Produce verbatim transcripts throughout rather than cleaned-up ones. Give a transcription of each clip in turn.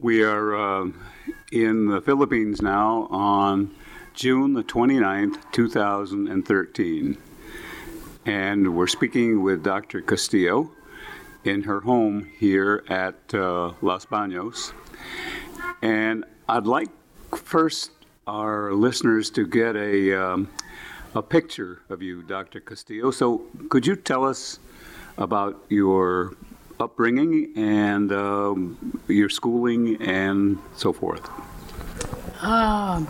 We are uh, in the Philippines now on June the twenty-ninth, two thousand thirteen. And we're speaking with Doctor Castillo in her home here at uh, Los Baños. And I'd like first our listeners to get a, um, a picture of you, Doctor Castillo. So could you tell us about your upbringing and um, your schooling and so forth? Um,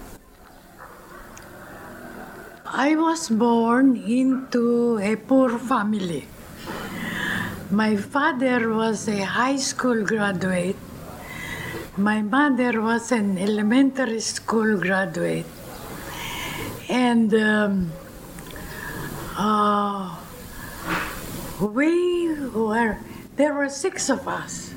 I was born into a poor family. My father was a high school graduate. My mother was an elementary school graduate. And um, uh, we were, there were six of us.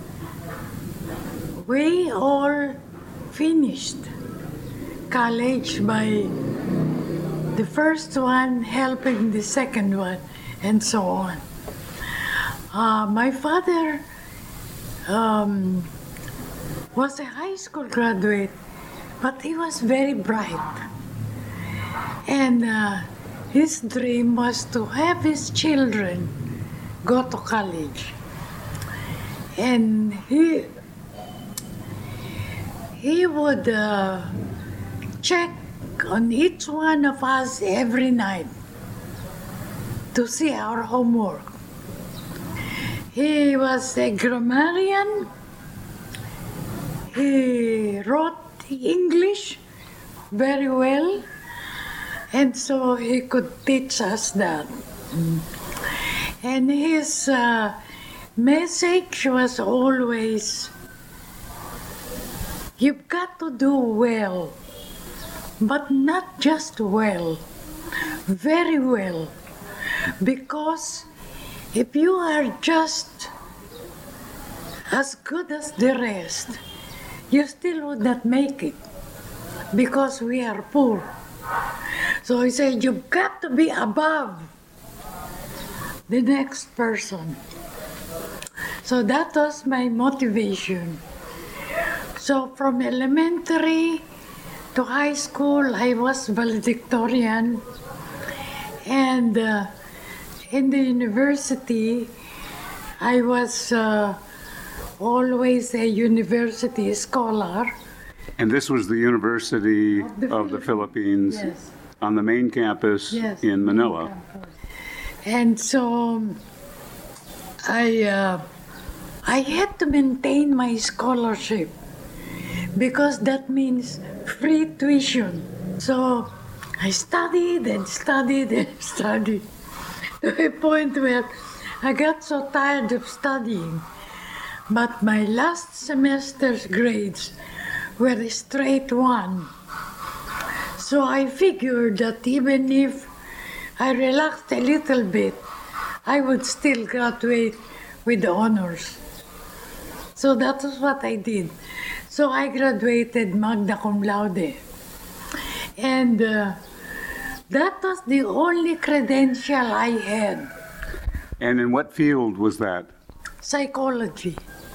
We all finished college by the first one helping the second one, and so on. Uh, my father um, was a high school graduate, but he was very bright. And uh, his dream was to have his children go to college. And he, he would uh, check on each one of us every night to see our homework. He was a grammarian. He wrote English very well, and so he could teach us that. And his uh, message was always, you've got to do well, but not just well, very well, because if you are just as good as the rest, you still would not make it, because we are poor. So he said, you've got to be above the next person. So that was my motivation. So from elementary to high school, I was valedictorian, and uh, in the university, I was uh, always a university scholar. And this was the University Of the of the Philippines, Yes. on the main campus Yes, in Manila. And so I, uh, I had to maintain my scholarship, because that means free tuition. So I studied and studied and studied to a point where I got so tired of studying. But my last semester's grades were a straight one. So I figured that even if I relaxed a little bit, I would still graduate with honors. So that was what I did. So I graduated magna cum laude. And uh, that was the only credential I had. And in what field was that? Psychology.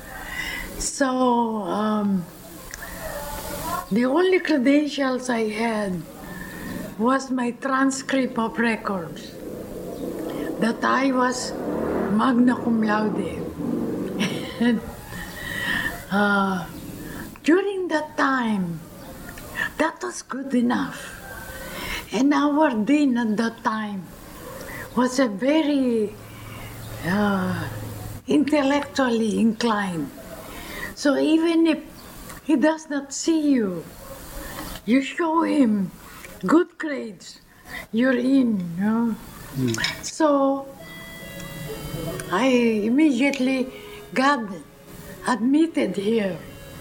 So um, the only credentials I had was my transcript of records, that I was magna cum laude. And, uh, during that time, that was good enough. And our dean at that time was a very uh, intellectually inclined. So even if he does not see you, you show him good grades, you're in. You know? Mm. So I immediately got admitted here.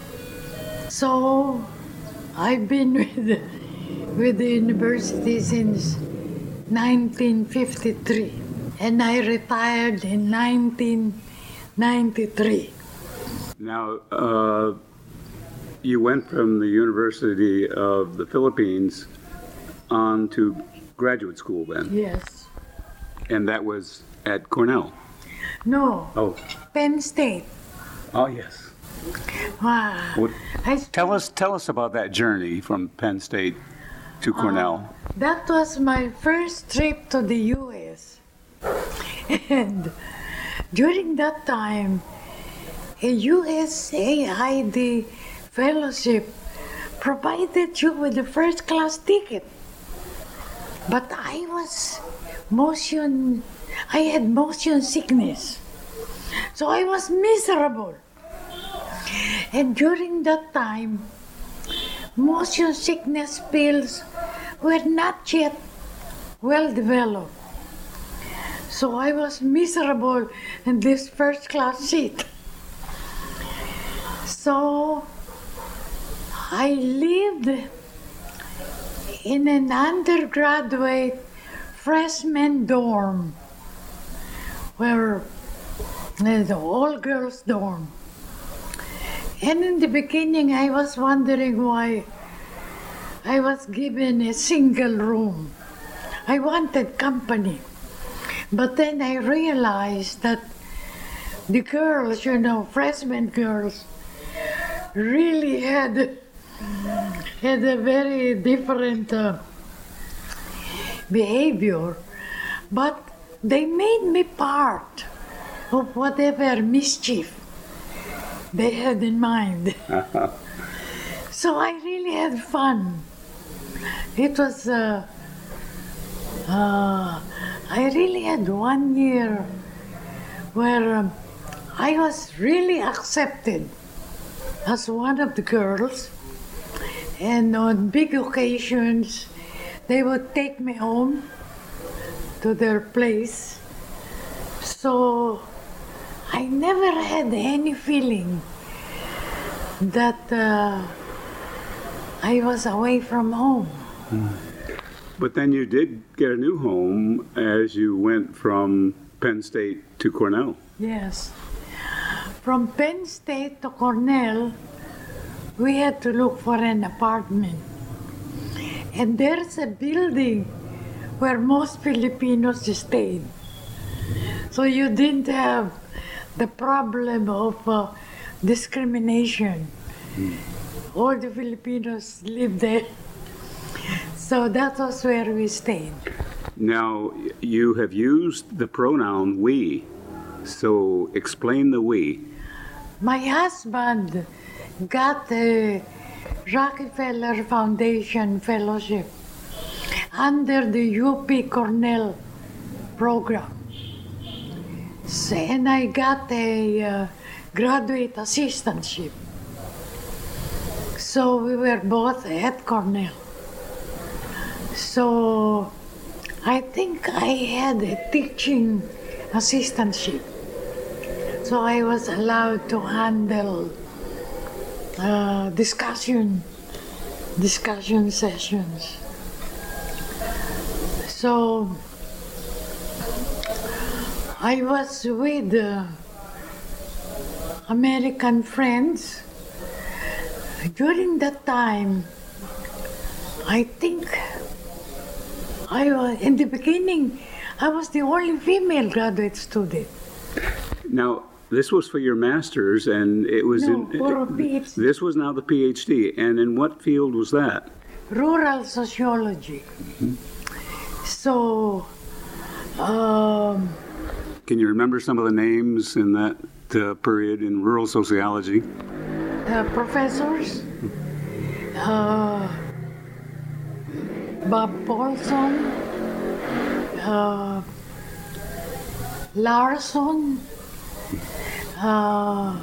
So I've been with the, with the university since nineteen fifty-three, and I retired in nineteen ninety-three. Now, uh, you went from the University of the Philippines on to graduate school then? Yes. And that was at Cornell? No. Oh. Penn State. Oh, yes. Wow. What, I tell us, tell us about that journey from Penn State to Cornell. Uh, that was my first trip to the U S And during that time, a U S A I D fellowship provided you with a first class ticket. But I was motion, I had motion sickness. So I was miserable. And during that time, motion sickness pills were not yet well developed. So I was miserable in this first class seat. So I lived in an undergraduate freshman dorm, where there's an all-girls dorm. And in the beginning, I was wondering why I was given a single room. I wanted company. But then I realized that the girls, you know, freshman girls, really had, had a very different uh, behavior. But they made me part of whatever mischief they had in mind. So I really had fun. It was, uh, uh, I really had one year where um, I was really accepted as one of the girls, and on big occasions they would take me home to their place. So I never had any feeling that uh, I was away from home. Mm. But then you did get a new home as you went from Penn State to Cornell. Yes. From Penn State to Cornell, we had to look for an apartment. And there's a building where most Filipinos stayed. So you didn't have the problem of uh, discrimination. Mm. All the Filipinos lived there. So that was where we stayed. Now, you have used the pronoun we, so explain the we. My husband got a Rockefeller Foundation Fellowship under the U P Cornell program. So, and I got a uh, graduate assistantship. So we were both at Cornell. So I think I had a teaching assistantship. So I was allowed to handle uh, discussion, discussion sessions. So I was with uh, American friends. During that time, I think I was, in the beginning, I was the only female graduate student. Now, this was for your master's, and it was no, in. for a PhD. This was now the PhD, and in what field was that? Rural sociology. Mm-hmm. So, um, can you remember some of the names in that uh, period in rural sociology? Uh, professors, uh, Bob Paulson, uh, Larson, uh,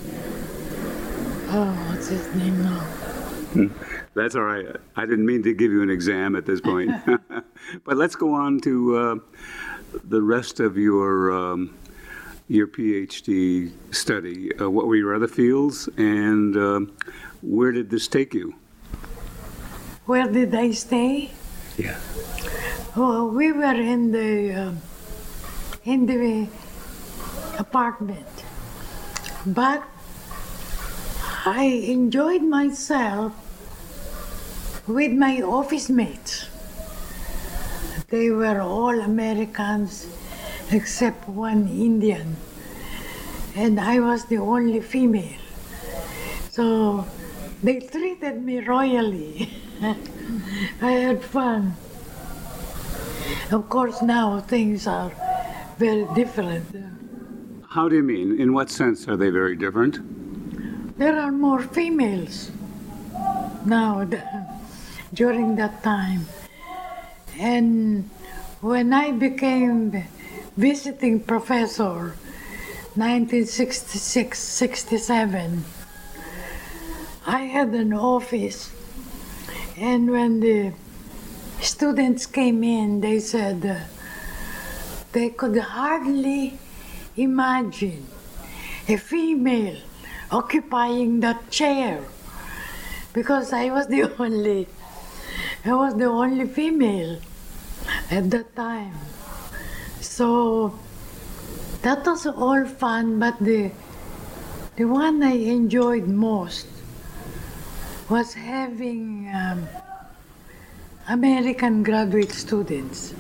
oh, what's his name now? That's all right. I didn't mean to give you an exam at this point. But let's go on to uh, the rest of your um, your PhD study. Uh, what were your other fields, and uh, where did this take you? Where did I stay? Yeah. Oh, we were in the uh, in the apartment, but I enjoyed myself with my office mates. They were all Americans except one Indian, and I was the only female. So they treated me royally. I had fun. Of course, now things are very different. How do you mean? In what sense are they very different? There are more females now than during that time. And when I became visiting professor, nineteen sixty-six sixty-seven, I had an office, and when the students came in, they said uh, they could hardly imagine a female occupying that chair, because I was the only, I was the only female at that time. So that was all fun, but the the one I enjoyed most was having um, American graduate students.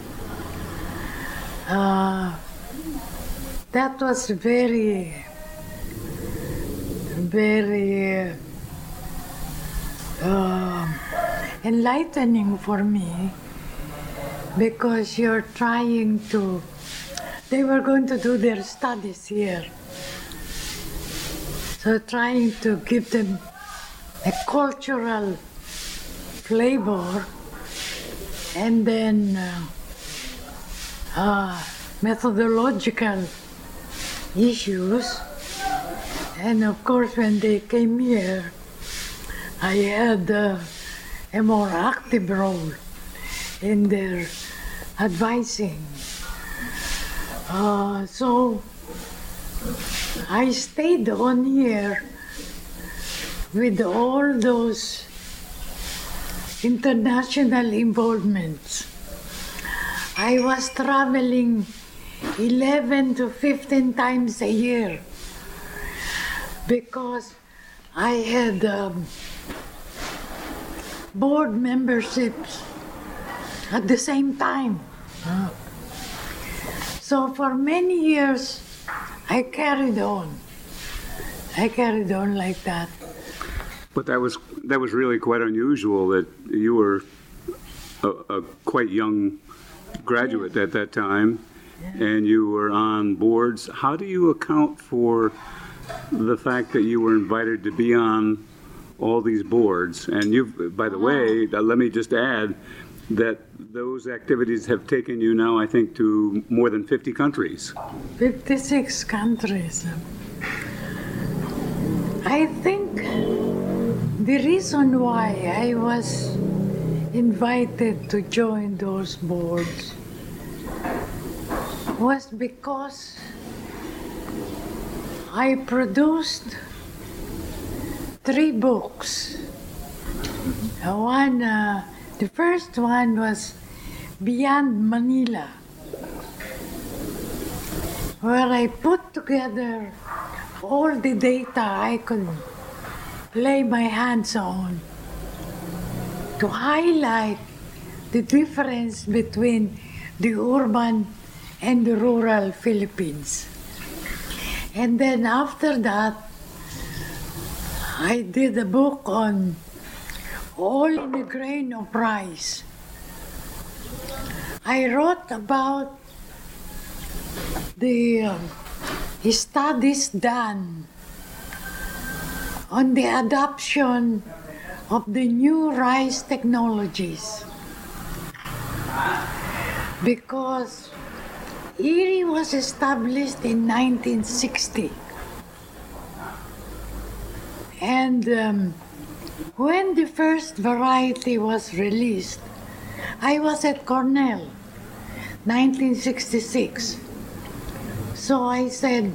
Uh, that was very, very uh, enlightening for me, because you're trying to, they were going to do their studies here. So trying to give them a cultural flavor, and then uh, uh, methodological issues. And of course, when they came here, I had uh, a more active role in their advising. Uh, so I stayed on here with all those international involvements. I was traveling eleven to fifteen times a year because I had um, board memberships at the same time. Uh, so for many years, I carried on. I carried on like that. But that was that was really quite unusual that you were a, a quite young graduate yeah. at that time, yeah. and you were on boards. How do you account for the fact that you were invited to be on all these boards? And you've, by the way, let me just add that those activities have taken you now, I think, to more than fifty countries. fifty-six countries. I think the reason why I was invited to join those boards was because I produced three books. One, uh, the first one was Beyond Manila, where I put together all the data I could lay my hands on to highlight the difference between the urban and the rural Philippines. And then after that, I did a book on All in a Grain of Rice. I wrote about the um, studies done on the adoption of the new rice technologies. Because Erie was established in nineteen sixty. And um, when the first variety was released, I was at Cornell, nineteen sixty-six. So I said,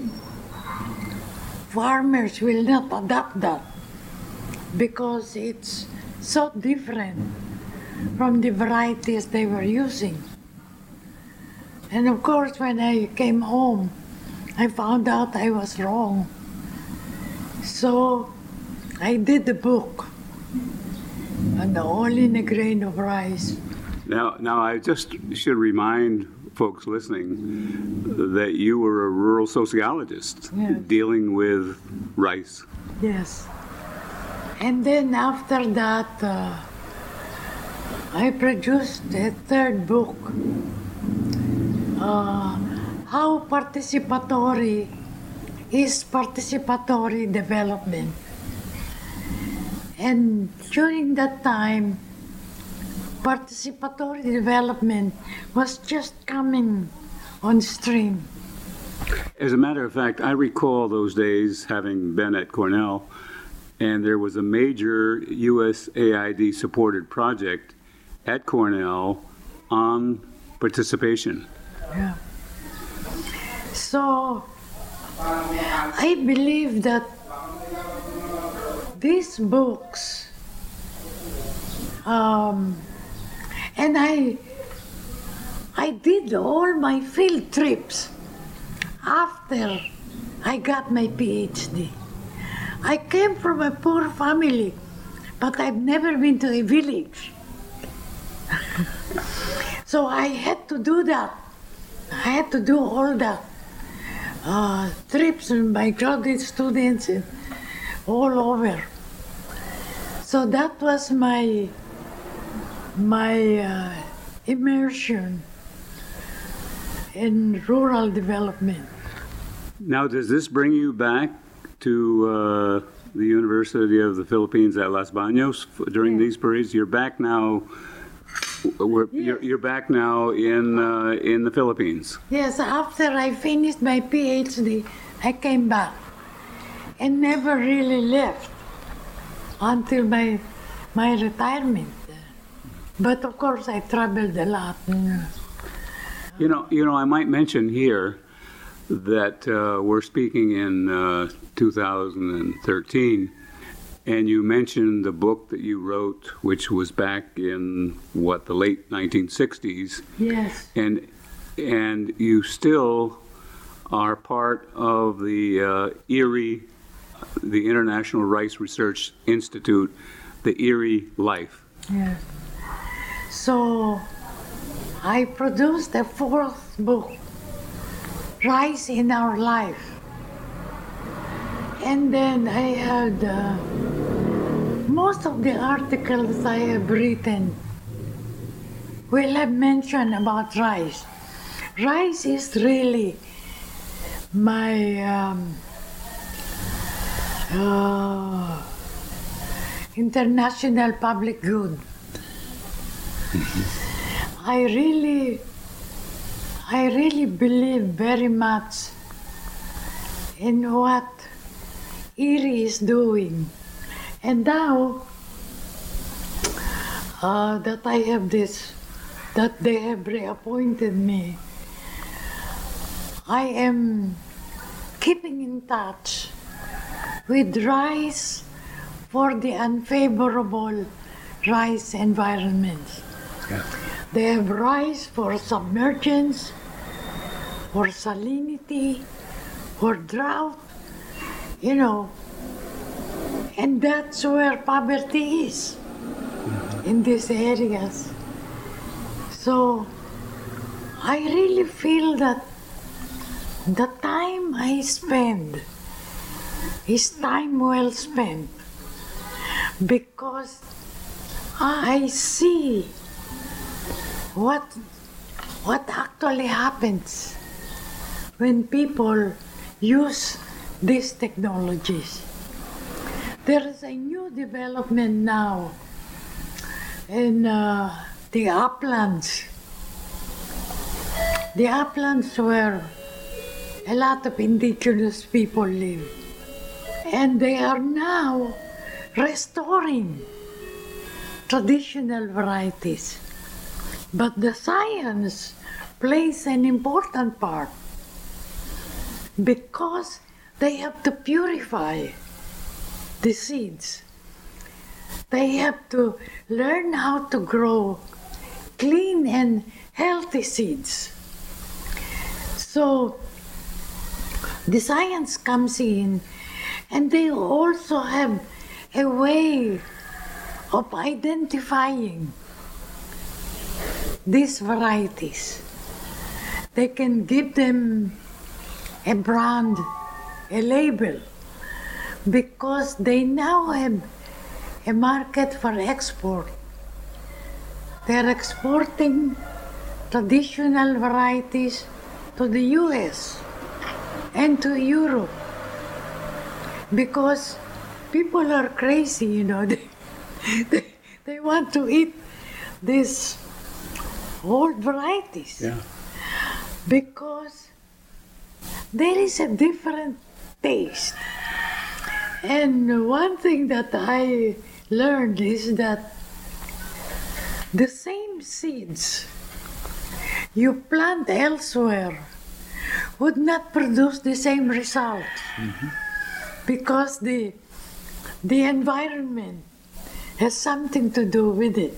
farmers will not adopt that because it's so different from the varieties they were using. And of course, when I came home, I found out I was wrong. So I did the book on the All in a Grain of Rice. Now, now I just should remind folks listening that you were a rural sociologist yes. dealing with rice. Yes. And then after that, uh, I produced a third book, uh, How Participatory is Participatory Development. And during that time, participatory development was just coming on stream. As a matter of fact, I recall those days having been at Cornell, and there was a major U S A I D supported project at Cornell on participation. Yeah. So I believe that these books, um, and I, I did all my field trips after I got my PhD. I came from a poor family, but I've never been to a village. So I had to do that. I had to do all that. Uh, trips with my graduate students and all over. So that was my, my uh, immersion in rural development. Now, does this bring you back to uh, the University of the Philippines at Los Baños f- during Yes. these periods? You're back now. We're, you're, Yes. you're back now in uh, in the Philippines. Yes, after I finished my PhD, I came back and never really left until my my retirement. But of course, I traveled a lot. You know. You know, you know, I might mention here that uh, we're speaking in uh, two thousand thirteen, and you mentioned the book that you wrote, which was back in what, the late nineteen sixties, Yes, and and you still are part of the uh, Erie, the International Rice Research Institute, the Erie Life. yes. So I produced a fourth book, Rice in Our Life. And then I had uh, most of the articles I have written will have mentioned about rice. Rice is really my um, uh, international public good. I really, I really believe very much in what Erie is doing. And now uh, that I have this, that they have reappointed me, I am keeping in touch with rice for the unfavorable rice environments. Yeah. They have rice for submergence, for salinity, for drought, you know, and that's where poverty is, in these areas. So I really feel that the time I spend is time well spent, because I see what what actually happens when people use these technologies. There is a new development now in uh, the uplands. The uplands where a lot of indigenous people live. And they are now restoring traditional varieties. But the science plays an important part because they have to purify the seeds. They have to learn how to grow clean and healthy seeds. So the science comes in, and they also have a way of identifying these varieties. They can give them a brand, a label, because they now have a market for export. They're exporting traditional varieties to the U S and to Europe because people are crazy, you know. They, they, they want to eat these old varieties. Yeah. Because there is a different taste. And one thing that I learned is that the same seeds you plant elsewhere would not produce the same result. Mm-hmm. Because the, the environment has something to do with it.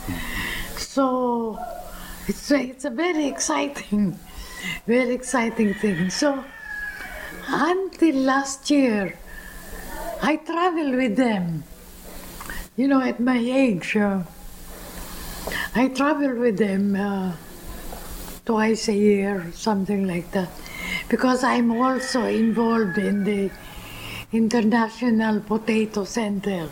So it's a, it's a very exciting, very exciting thing. So until last year, I traveled with them. You know, at my age, uh, I travel with them uh, twice a year, something like that, because I'm also involved in the International Potato Center.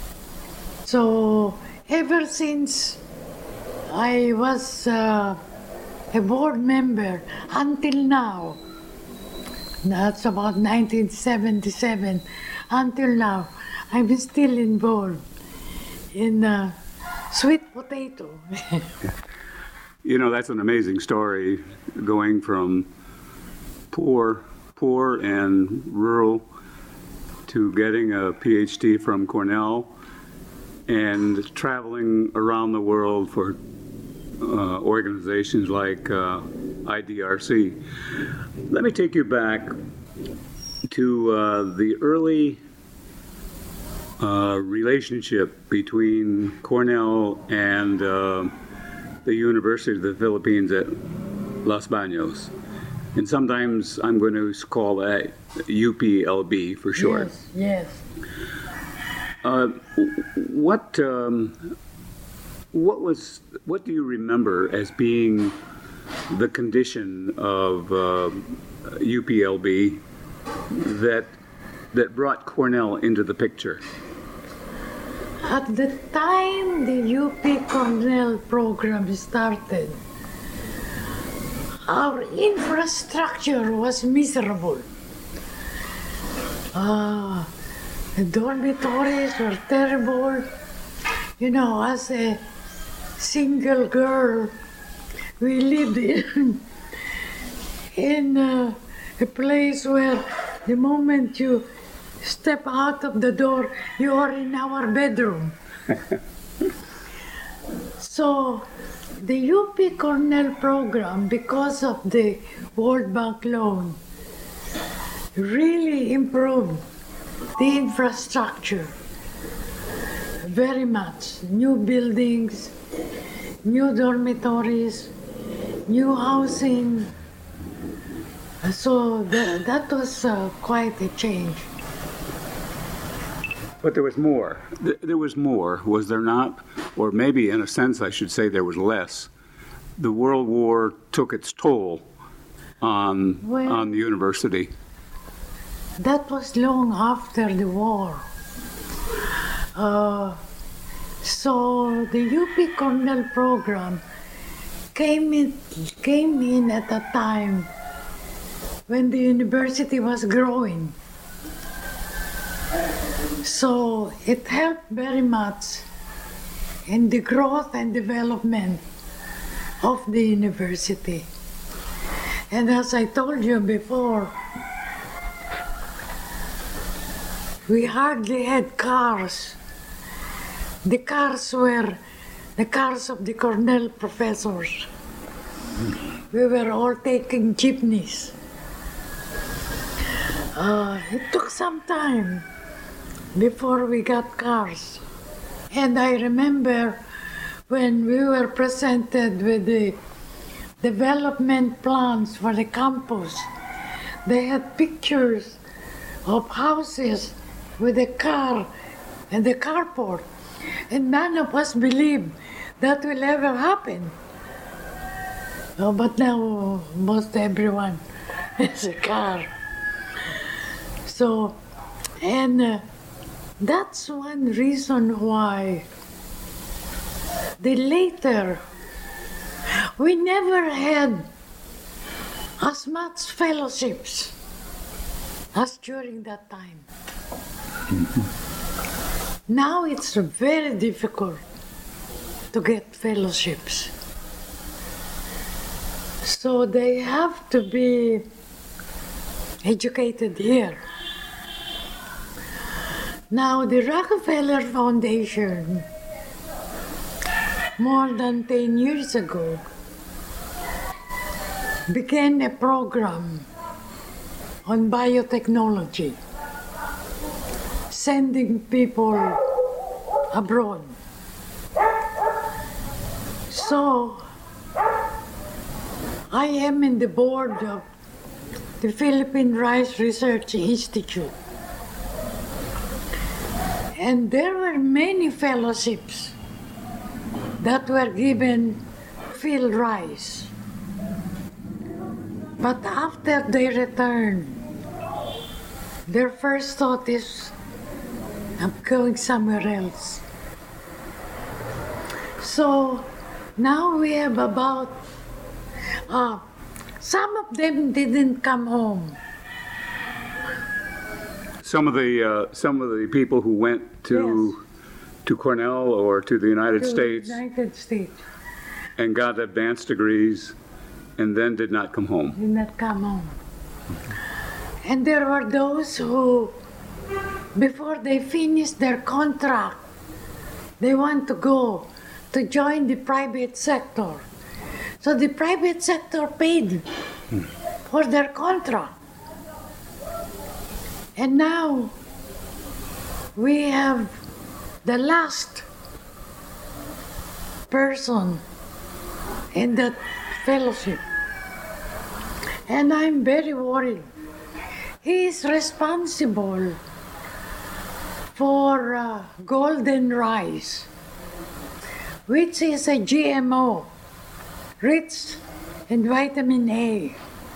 So ever since I was uh, a board member until now, that's about nineteen seventy-seven, until now, I'm still involved in uh, sweet potato. You know, that's an amazing story, going from poor, poor and rural to getting a P H D from Cornell and traveling around the world for uh, organizations like uh, I D R C. Let me take you back to uh, the early uh, relationship between Cornell and uh, the University of the Philippines at Los Baños. And sometimes I'm going to call that U P L B for short. Yes, yes. Uh, what um, what was what do you remember as being the condition of uh, U P L B that that brought Cornell into the picture? At the time the U P Cornell program started, our infrastructure was miserable. Uh, the dormitories were terrible. You know, as a single girl, we lived in, in uh, a place where the moment you step out of the door, you are in our bedroom. So the U P Cornell program, because of the World Bank loan, really improved the infrastructure very much. New buildings, new dormitories, new housing. So the, that was uh, quite a change. But there was more. There was more, was there not? Or maybe, in a sense, I should say there was less. The World War took its toll on, well, on the university. That was long after the war. Uh, so the U P Cornell program came in, came in at a time when the university was growing. So it helped very much in the growth and development of the university. And as I told you before, we hardly had cars. The cars were the cars of the Cornell professors. We were all taking jeepneys. Uh, it took some time before we got cars. And I remember when we were presented with the development plans for the campus, they had pictures of houses with a car and the carport. And none of us believed that will ever happen. Oh, but now most everyone has a car. So, and uh, that's one reason why the later we never had as much fellowships as during that time. Mm-hmm. Now it's very difficult to get fellowships. So they have to be educated here. Now the Rockefeller Foundation, more than ten years ago, began a program on biotechnology, sending people abroad. So I am in the board of the Philippine Rice Research Institute. And there were many fellowships that were given field rice. But after they returned, their first thought is, I'm going somewhere else. So now we have about, uh, some of them didn't come home. Some of the uh, some of the people who went to Yes. to Cornell or to the United To States United States and got advanced degrees and then did not come home. did not come home. And there were those who, before they finished their contract, they want to go to join the private sector. So the private sector paid for their contract. And now we have the last person in that fellowship. And I'm very worried. He is responsible for uh, golden rice, which is a G M O, rich in vitamin A.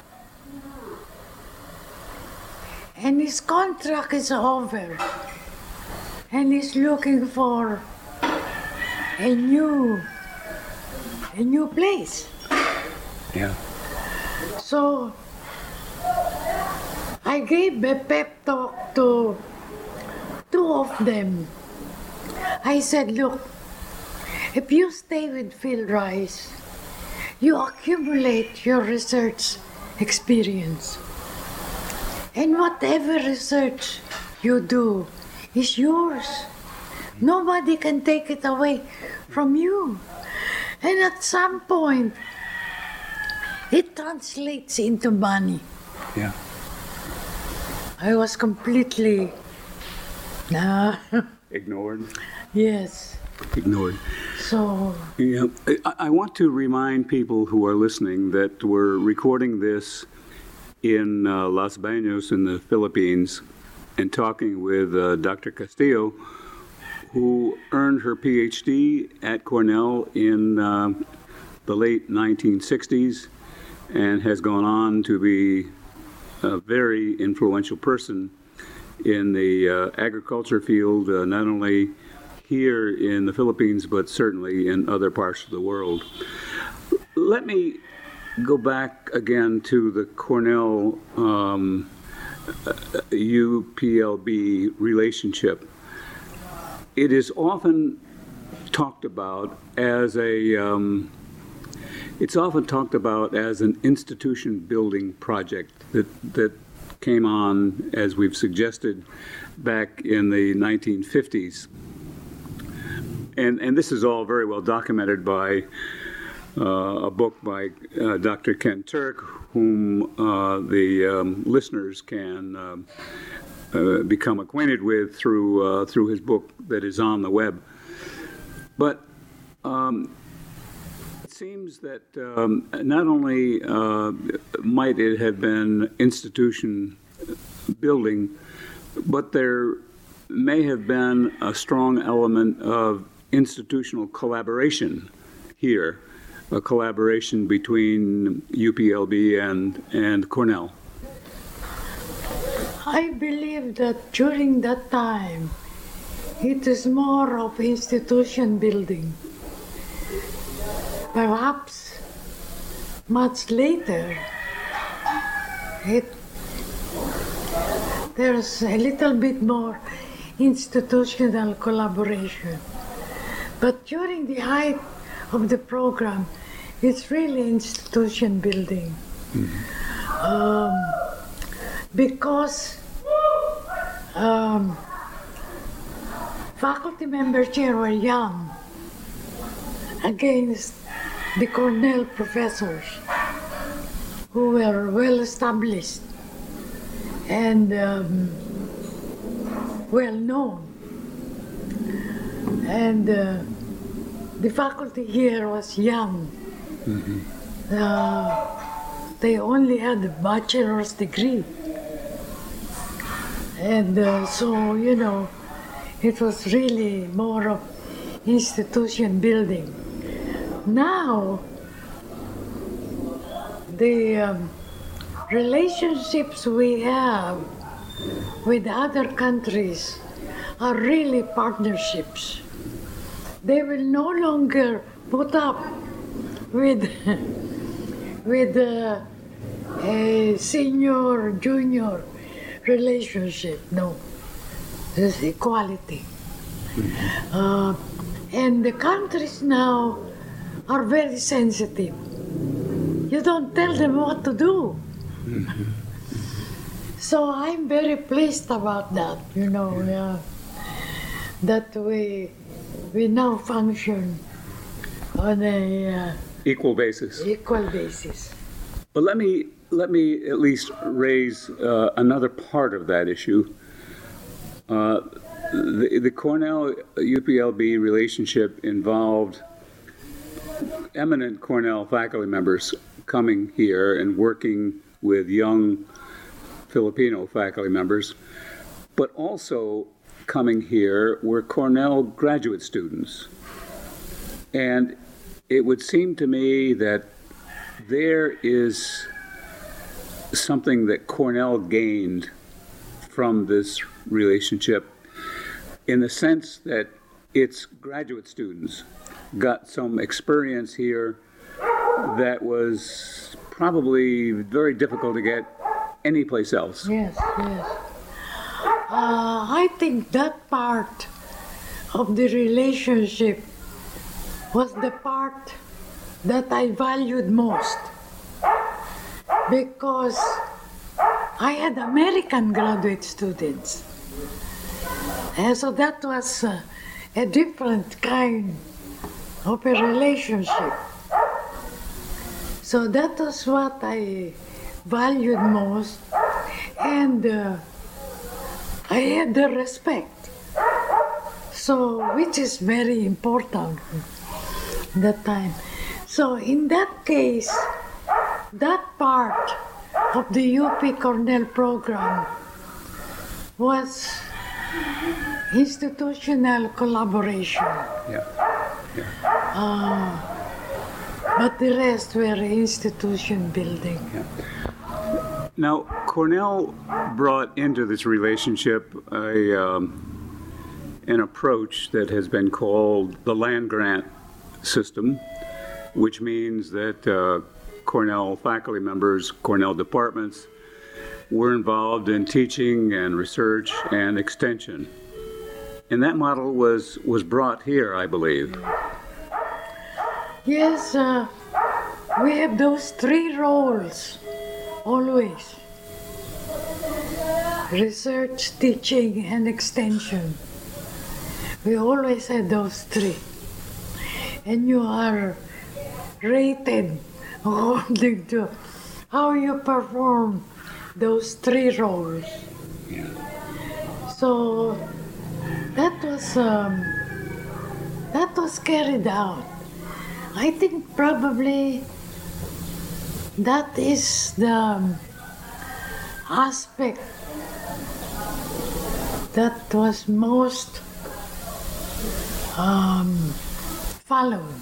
And his contract is over. And he's looking for a new, a new place. Yeah. So I gave a pep talk to two of them. I said, look, if you stay with field rice, you accumulate your research experience. And whatever research you do is yours. Nobody can take it away from you. And at some point, it translates into money. Yeah. I was completely, nah, Ignored. yes. Ignored. So, Yeah. I, I want to remind people who are listening that we're recording this in uh, Los Baños in the Philippines and talking with uh, Doctor Castillo, who earned her P H D at Cornell in uh, the late nineteen sixties and has gone on to be a very influential person in the uh, agriculture field, uh, not only here in the Philippines, but certainly in other parts of the world. Let me go back again to the Cornell um, U P L B relationship. It is often talked about as a, um, it's often talked about as an institution building project that, that came on, as we've suggested, back in the nineteen fifties. And, and this is all very well documented by Uh, a book by uh, Doctor Ken Turk, whom uh, the um, listeners can um, uh, become acquainted with through uh, through his book that is on the web. But um, it seems that um, not only uh, might it have been institution building, but there may have been a strong element of institutional collaboration here. A collaboration between U P L B and, and Cornell. I believe that during that time, it is more of institution building. Perhaps much later, it, there's a little bit more institutional collaboration. But during the height of the program, it's really institution building. Mm-hmm. Um, because um, faculty members here were young against the Cornell professors who were well established and um, well known. And uh, the faculty here was young. Mm-hmm. Uh, they only had a bachelor's degree. And uh, so, you know, it was really more of institution building. Now, the um, relationships we have with other countries are really partnerships. They will no longer put up with, with uh, a senior-junior relationship. No, there's equality. Mm-hmm. Uh, and the countries now are very sensitive. You don't tell them what to do. Mm-hmm. So I'm very pleased about that, you know, uh, that we we now function on a uh, equal basis. Equal basis. But let me let me at least raise uh, another part of that issue. Uh, the, the Cornell U P L B relationship involved eminent Cornell faculty members coming here and working with young Filipino faculty members, but also coming here were Cornell graduate students. And it would seem to me that there is something that Cornell gained from this relationship in the sense that its graduate students got some experience here that was probably very difficult to get anyplace else. Yes, yes. Uh, I think that part of the relationship was the part that I valued most, because I had American graduate students. And so that was uh, a different kind of a relationship. So that was what I valued most, and uh, I had the respect. So, which is very important at that time. So in that case, that part of the U P Cornell program was institutional collaboration. Yeah. Yeah. Uh, but the rest were institution building. Yeah. Now, Cornell brought into this relationship a, um, an approach that has been called the land grant system, which means that uh, Cornell faculty members, Cornell departments, were involved in teaching and research and extension. And that model was, was brought here, I believe. Yes, uh, we have those three roles, always. Research, teaching, and extension. We always had those three. And you are rated according to how you perform those three roles. Yeah. So that was um, that was carried out. I think probably that is the aspect that was most um, followed.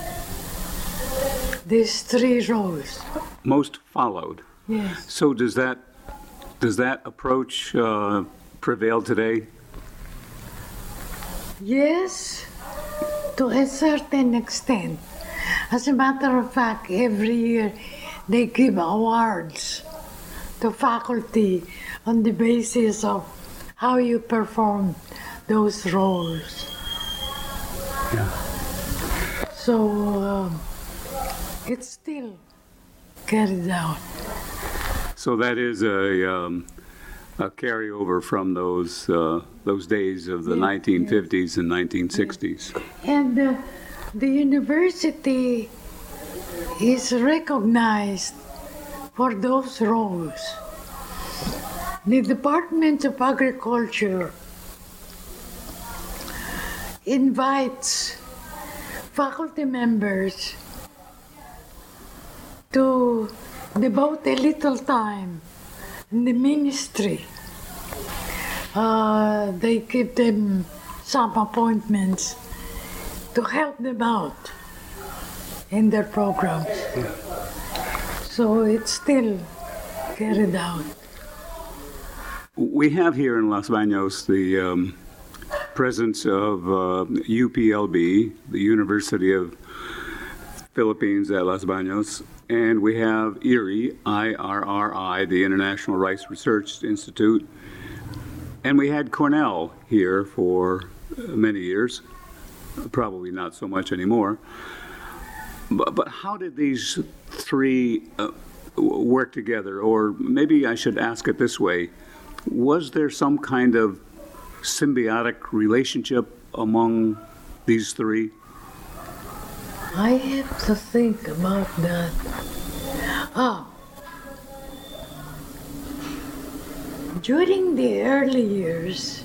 These three roles. Most followed. Yes. So does that does that approach uh, prevail today? Yes, to a certain extent. As a matter of fact, every year they give awards to faculty on the basis of how you perform those roles. Yeah. So um, it's still carried out. So that is a, um, a carryover from those uh, those days of the Yes, nineteen fifties and nineteen sixties. And uh, the university is recognized for those roles. The Department of Agriculture invites faculty members to devote a little time in the ministry. Uh, they give them some appointments to help them out in their programs. So it's still carried out. We have here in Los Baños the um, presence of uh, U P L B, the University of Philippines at Los Baños, and we have I R I, I R R I, the International Rice Research Institute, and we had Cornell here for many years, probably not so much anymore. But, but how did these three uh, work together? Or maybe I should ask it this way. Was there some kind of symbiotic relationship among these three? I have to think about that. Ah, during the early years,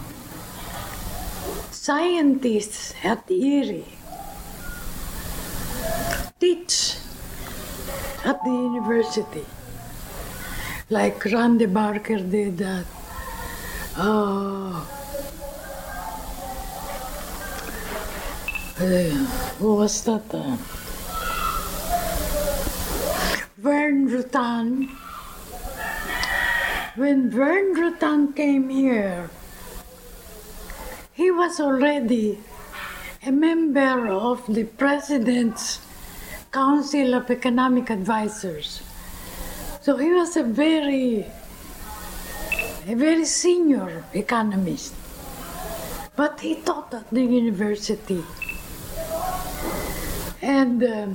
scientists at I R I teach at the university, like Randy Barker did that. Uh, uh, who was that? Uh, Vern Rutan. When Vern Rutan came here, he was already a member of the President's Council of Economic Advisors. So he was a very, a very senior economist. But he taught at the university. And um,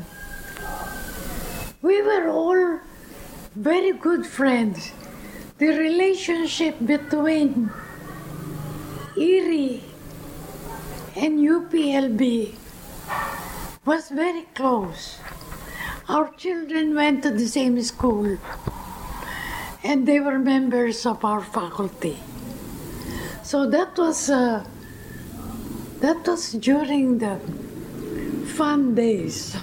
we were all very good friends. The relationship between I R I and U P L B was very close. Our children went to the same school, and they were members of our faculty. So that was uh, that was during the fun days.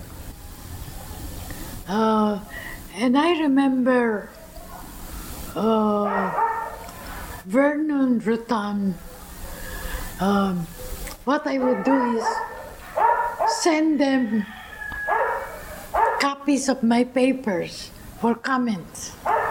uh, and I remember uh, Vernon Rutan. Um, what I would do is send them copies of my papers for comments.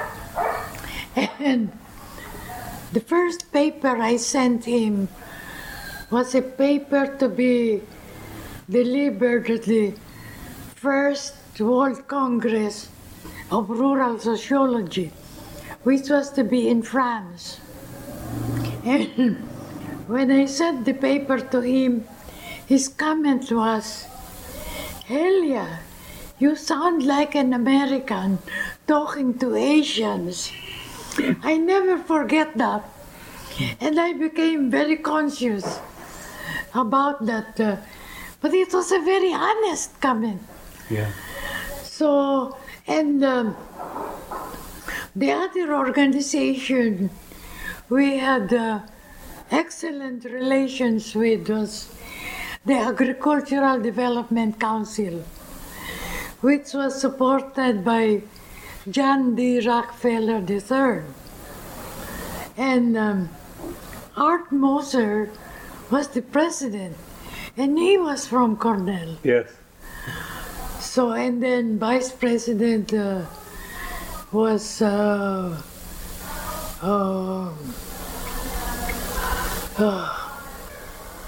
And the first paper I sent him was a paper to be delivered at the First World Congress of Rural Sociology, which was to be in France. And when I sent the paper to him, his comment was, "Helia, you sound like an American talking to Asians." I never forget that. And I became very conscious about that. Uh, but it was a very honest comment. Yeah. So, and um, the other organization we had uh, excellent relations with was the Agricultural Development Council, which was supported by John D. Rockefeller the third. And um, Art Moser was the president, and he was from Cornell. Yes. So, and then Vice President uh, was uh, uh, uh,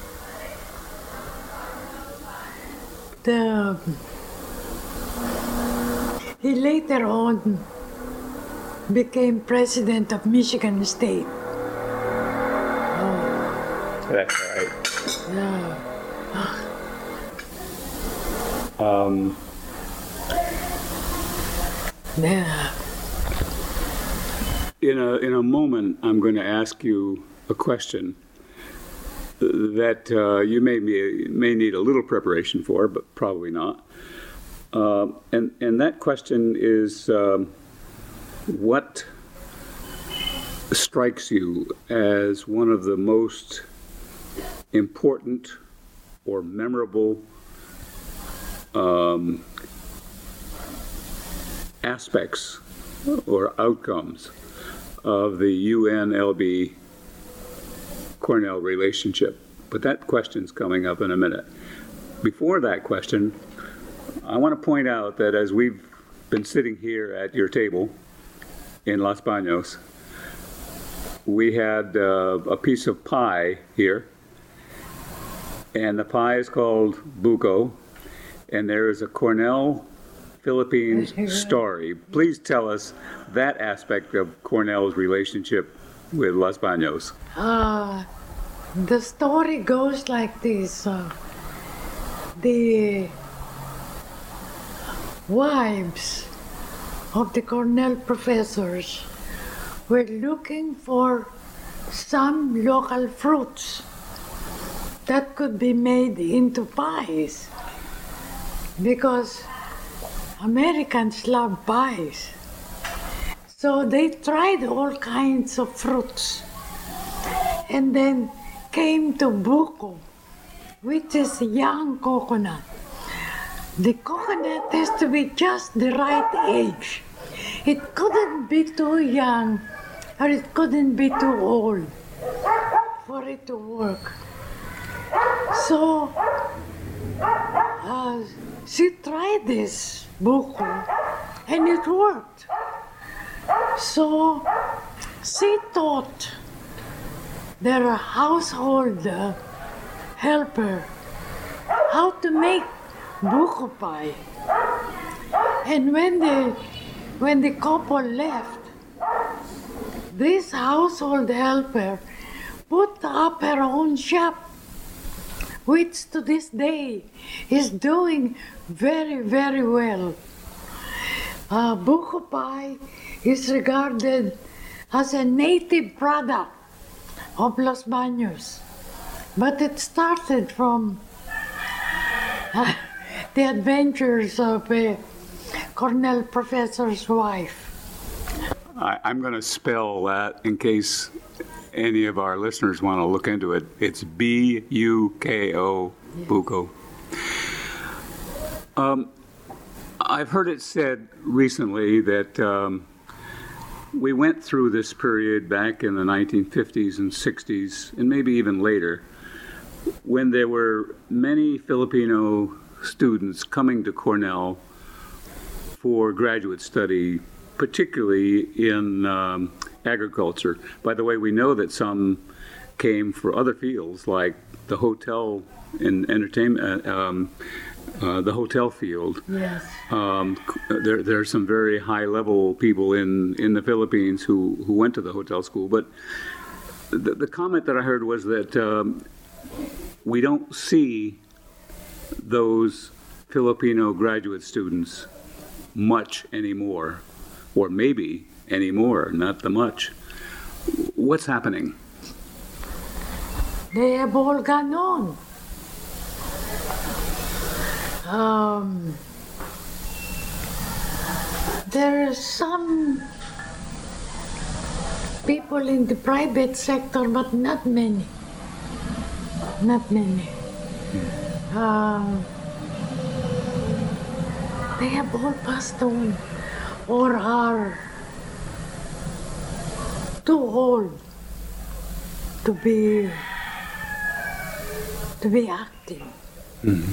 the, he later on became president of Michigan State. That's right. Yeah. Um, Yeah. in a in a moment, I'm going to ask you a question that uh, you may be, may need a little preparation for, but probably not. Uh, and and that question is, um, what strikes you as one of the most important or memorable um, aspects or outcomes of the U N L B Cornell relationship? But that question's coming up in a minute. Before that question, I want to point out that as we've been sitting here at your table in Los Baños, we had uh, a piece of pie here, and the pie is called buko, and there is a Cornell Philippines story. Please tell us that aspect of Cornell's relationship with Los Baños. Uh, the story goes like this. Uh, the wives of the Cornell professors were looking for some local fruits that could be made into pies, because Americans love pies. So they tried all kinds of fruits and then came to buko, which is young coconut. The coconut has to be just the right age. It couldn't be too young or it couldn't be too old for it to work. So uh, she tried this buko and it worked. So she taught their household uh, helper how to make buko pie. And when the when the couple left, this household helper put up her own shop, which to this day is doing very, very well. Uh, buko pie is regarded as a native product of Los Baños, but it started from uh, the adventures of a Cornell professor's wife. I, I'm going to spell that in case any of our listeners want to look into it. It's B U K O, buko. Um, I've heard it said recently that um, we went through this period back in the nineteen fifties and sixties, and maybe even later, when there were many Filipino students coming to Cornell for graduate study, particularly in um, agriculture. By the way, we know that some came for other fields like the hotel and entertainment, uh, um, uh, the hotel field. Yes. Um, there, there are some very high-level people in, in the Philippines who, who went to the hotel school. But the, the comment that I heard was that um, we don't see those Filipino graduate students much anymore, or maybe anymore, not the much. What's happening? They have all gone on. Um, there are some people in the private sector, but not many. Not many. Um, they have all passed on or are too old to be to be active. Mm-hmm.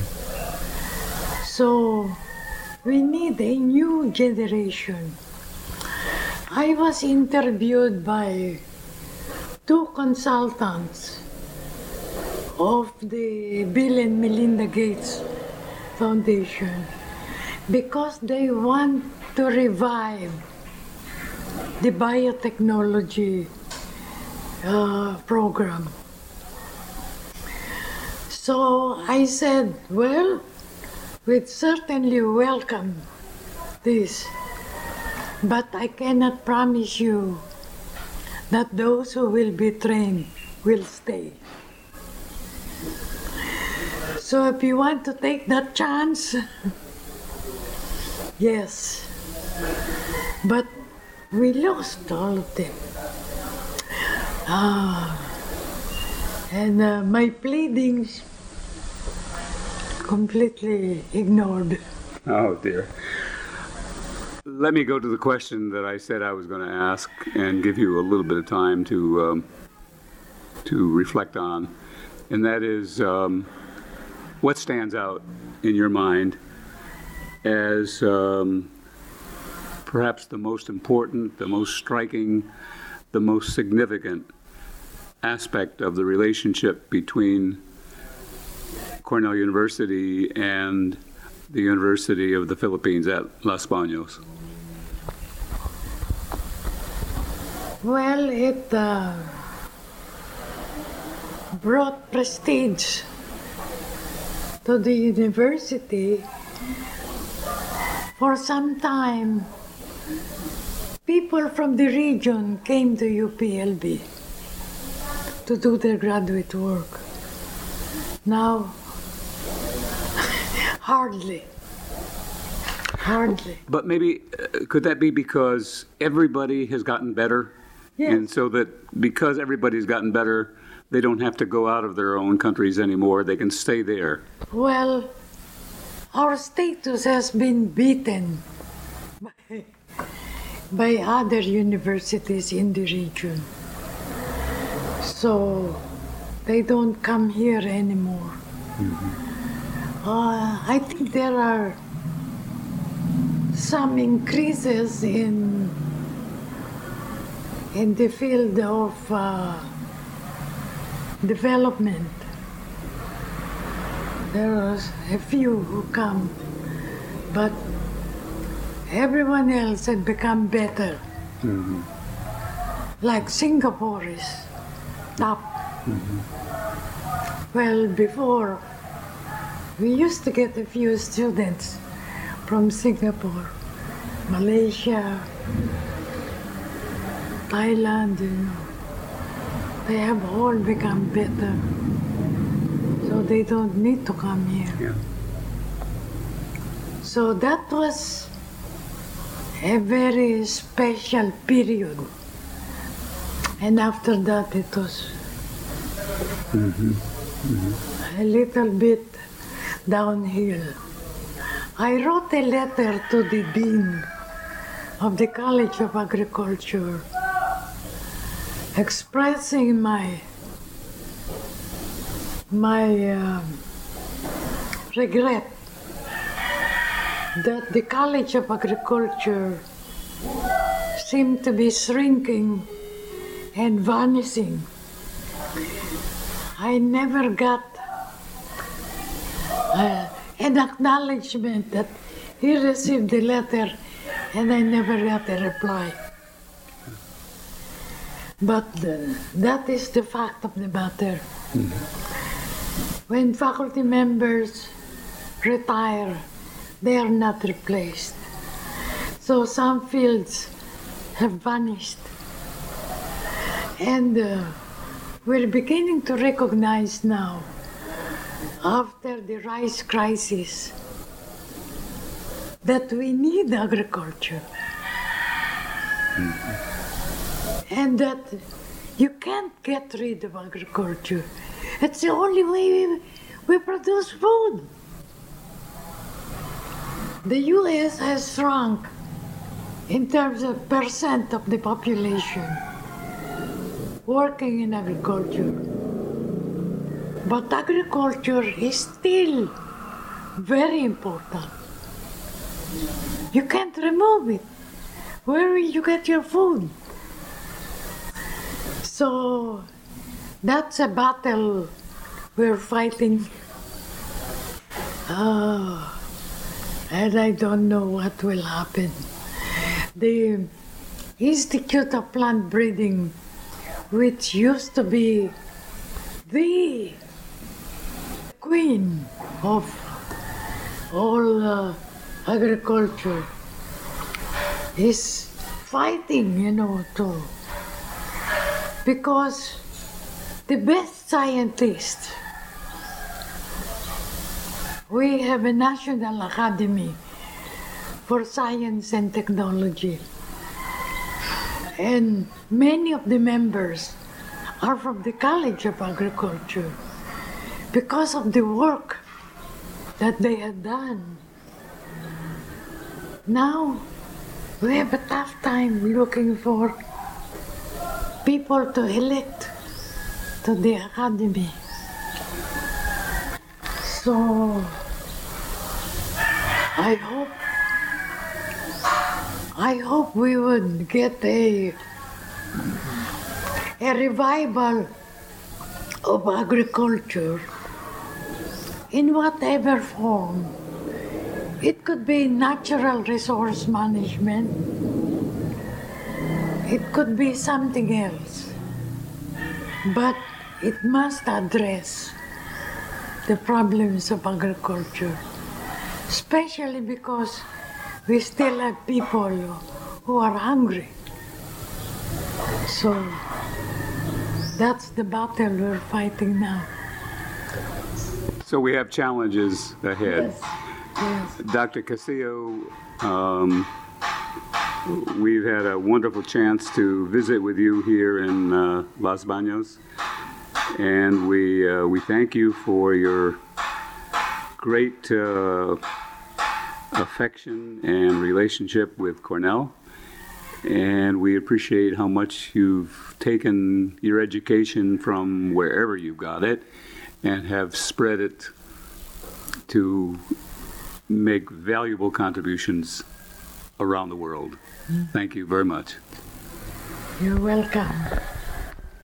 So we need a new generation. I was interviewed by two consultants of the Bill and Melinda Gates Foundation because they want to revive the biotechnology uh, program. So I said, well, we'd certainly welcome this, but I cannot promise you that those who will be trained will stay. So if you want to take that chance, yes. But we lost all of them. Ah, and uh, my pleadings completely ignored. Oh dear. Let me go to the question that I said I was going to ask and give you a little bit of time to um, to reflect on, and that is um, what stands out in your mind as um, perhaps the most important, the most striking, the most significant aspect of the relationship between Cornell University and the University of the Philippines at Los Baños? Well, it uh, brought prestige to the university. For some time, people from the region came to U P L B to do their graduate work. Now, hardly. Hardly. But maybe, uh, could that be because everybody has gotten better? Yes. And so that because everybody's gotten better, they don't have to go out of their own countries anymore. They can stay there. Well, our status has been beaten by, by other universities in the region. So they don't come here anymore. Mm-hmm. Uh, I think there are some increases in in the field of uh, development. There are a few who come, but everyone else had become better. Mm-hmm. Like Singapore is top. Mm-hmm. Well, before, we used to get a few students from Singapore, Malaysia, Thailand, you know. They have all become better, so they don't need to come here. Yeah. So that was a very special period. And after that, it was mm-hmm. Mm-hmm. a little bit downhill. I wrote a letter to the Dean of the College of Agriculture expressing my my uh, regret that the College of Agriculture seemed to be shrinking and vanishing. I never got uh, an acknowledgement that he received the letter, and I never got a reply. But uh, that is the fact of the matter. Mm-hmm. When faculty members retire, they are not replaced. So some fields have vanished. And uh, we're beginning to recognize now, after the rice crisis, that we need agriculture. Mm-hmm. And that you can't get rid of agriculture. It's the only way we, we produce food. The U S has shrunk in terms of percent of the population working in agriculture. But agriculture is still very important. You can't remove it. Where will you get your food? So that's a battle we're fighting Oh, and I don't know what will happen. The Institute of Plant Breeding, which used to be the queen of all uh, agriculture, is fighting, you know, to, because the best scientists, we have a National Academy for Science and Technology, and many of the members are from the College of Agriculture because of the work that they had done. Now, we have a tough time looking for people to elect to the academy. So, I hope, I hope we would get a, a revival of agriculture in whatever form. It could be natural resource management. It could be something else. But it must address the problems of agriculture, especially because we still have people who are hungry. So that's the battle we're fighting now. So we have challenges ahead. Yes. Yes. Doctor Castillo, um, we've had a wonderful chance to visit with you here in uh, Los Baños, and we uh, we thank you for your great uh, affection and relationship with Cornell, and we appreciate how much you've taken your education from wherever you got it and have spread it to make valuable contributions around the world. Thank you very much. You're welcome.